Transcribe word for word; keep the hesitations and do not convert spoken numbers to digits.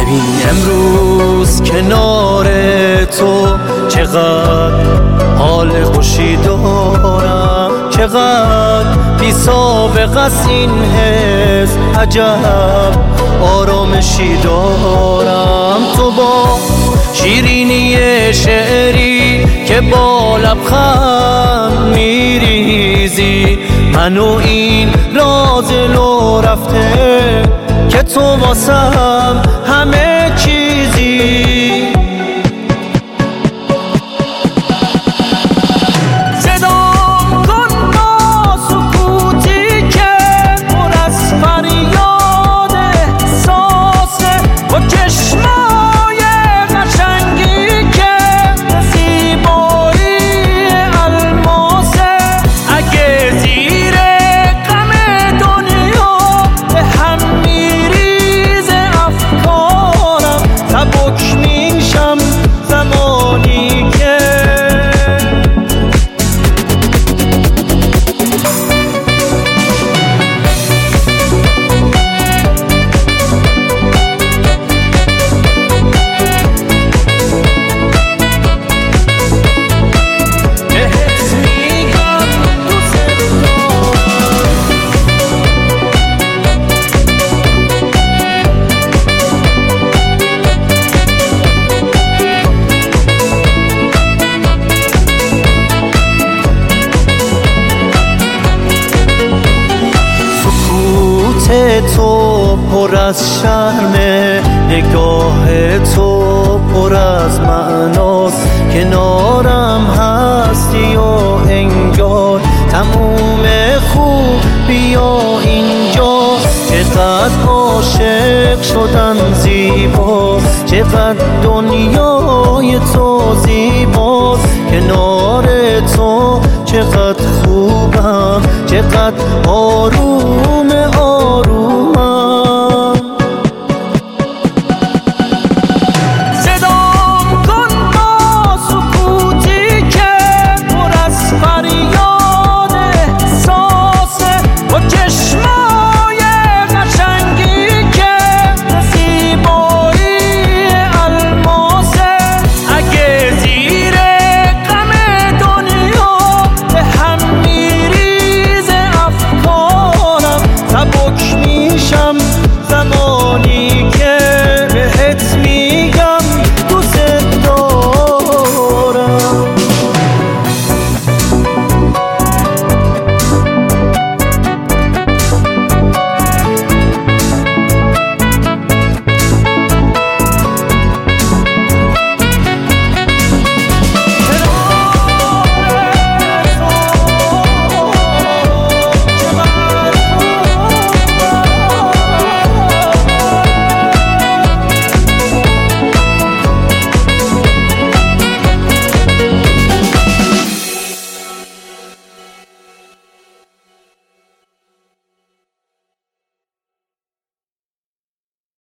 ببین امروز کنار تو چقدر حال خوشی دارم، چقدر بی سابقه است این حس، عجب آرامشی دارم. تو با شیرینی شعری که با لبخند میریزی، منو این راز لو رفته که تو واسم همه چیزی. تو پر از شرمه، نگاه تو پر از معناست، کنارم هستی و انگار تموم خوبی ها اینجاست. چقدر عاشق شدن زیباست، چقدر دنیای تو زیباست، کنار تو چقدر خوبم، چقدر